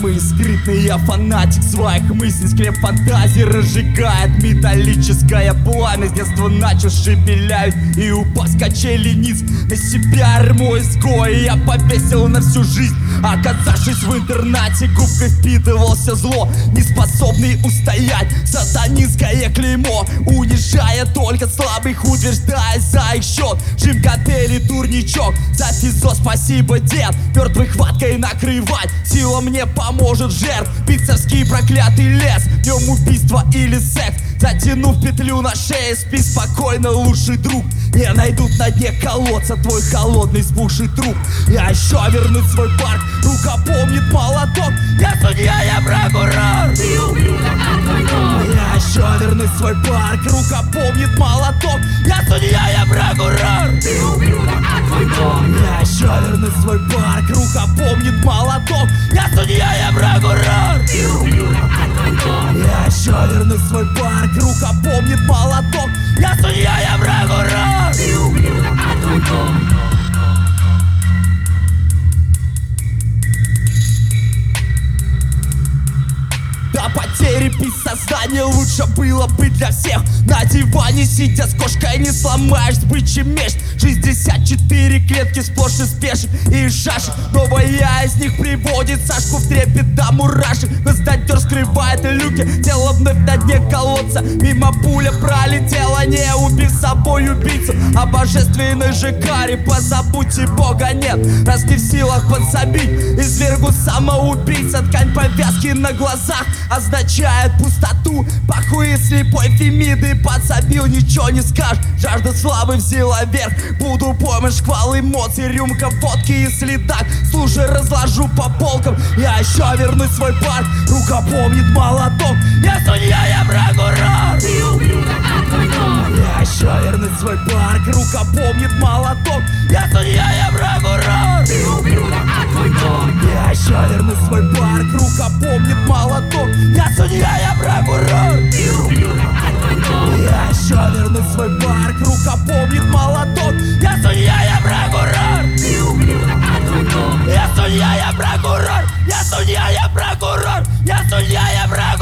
Самый скрытный я фанатик своих мыслей. Склеп фантазии разжигает металлическое пламя. С детства начал шепелять и упав с качелей низ. На себя арму изгоя я повесил на всю жизнь. Оказавшись в интернате, губкой впитывался зло, не способный устоять сатанинское клеймо, унижая только слабых, утверждая за их счет. Жим капели, турничок, за физо спасибо, дед. Мертвой хваткой накрывать, сила мне поможет жертв. Пиццерский проклятый лес, в нем убийство или секс. Затянув петлю на шее, спи спокойно, лучший друг. Не найдут на дне колодца твой холодный спухший труп. Я еще вернусь в свой парк, рука помнит молоток. Я судья, я прокурор. Ты ублюдок, а твой дом. Я еще вернусь в свой парк, рука помнит молоток. Я судья, я прокурор. Ты ублюдок, а твой дом. Я еще вернусь в свой парк, рука помнит молоток. Я судья, я прокурор. Ты ублюдок, а твой дом. Я еще вернусь в свой парк, рука помнит молоток. Я судья, я прокурор. Ты ублюдок, а твой дом. До потери без сознания лучше было бы для всех. На диване сидя с кошкой не сломаешь бычий меч. 64 клетки сплошь из пешек и шашек. Новая из них приводит Сашку в трепет до мурашек. Гвоздодер скрывает люки, тело вновь на дне колодца. Мимо пуля пролетела, не убив с собой убийцу. О божественной же каре позабудьте, Бога нет. Раз не в силах подсобить, извергу самоубийца. Ткань повязки на глазах означает пустоту. Похуй слепой Фемиды подсобил, ничего не скажешь. Жажда славы взяла верх, буду помнить шквал эмоций. Рюмка водки и следак, слушай, разложу по полкам. Я еще вернусь в свой парк, рука помнит молоток. Я судья, я прокурор. Ты ублюдок, а твой дом. Я еще вернусь в свой парк, рука помнит молоток. Я судья, я прокурор. Ты ублюдок, а твой дом. Я еще вернусь в свой парк, рука помнит молоток. Я судья, я прокурор. Ты ублюдок, а твой дом. Я еще вернусь в свой парк, рука помнит молоток. Я судья, я прокурор. Ты ублюдок, а твой дом. Я судья, я прокурор. Я судья, я прокурор. Я судья, я прокурор.